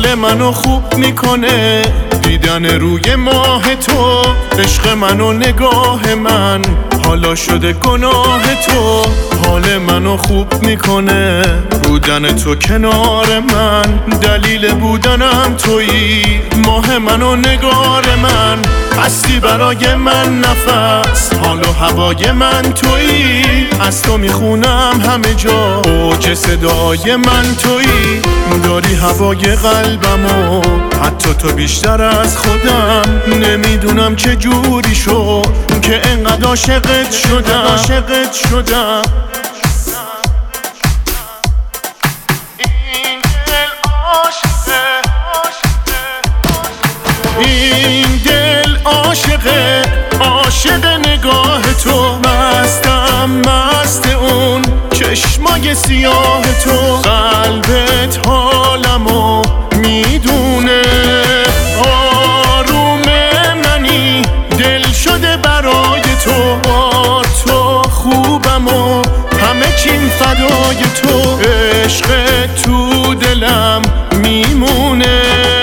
حال منو خوب میکنه دیدن روی ماه تو، عشق منو نگاه من حالا شده گناه تو. حال منو خوب میکنه بودن تو کنار من، دلیل بودنم تویی، ماه منو نگار من، هستی برای من نفس، حال و هوای من تویی، از تو میخونم همه جا، اوج صدای من تویی، داری هوای قلبمو، حتی تو بیشتر از خودم، نمیدونم چه جوری شد که انقدر عاشقت شدم. این دل عاشقه، عاشق نگاه تو، مستم مست اون چشمای سیاه تو، قلبت حالمو میدونه، آروم منی دل شده برای تو، با تو خوبم و همه چیم فدای تو، عشق تو دلم میمونه.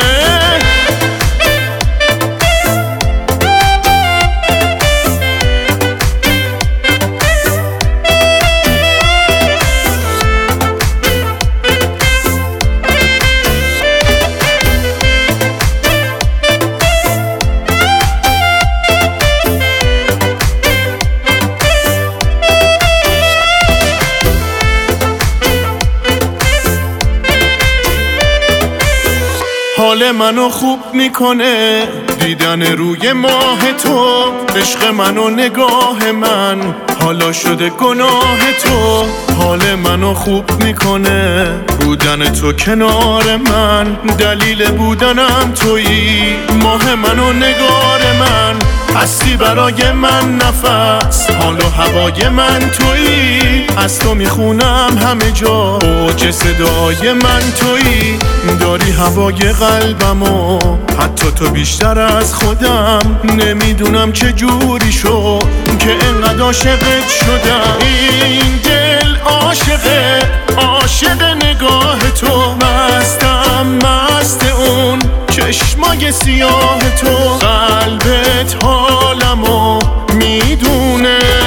حال منو خوب میکنه دیدن روی ماه تو، عشق منو نگاه من حالا شده گناه تو. حال منو خوب میکنه بودن تو کنار من، دلیل بودنم تویی، ماه منو نگار من، هستی برای من نفس، حال و هوای من تویی، از تو میخونم همه جا، اوج صدای من تویی، داری هوای قلبمو، حتی تو بیشتر از خودم، نمیدونم چه جوری شد که انقدر عاشقت شدم. این دل عاشقه، عاشق نگاه تو، مستم مست اون چشمای سیاه تو، قلبت حالمو میدونه.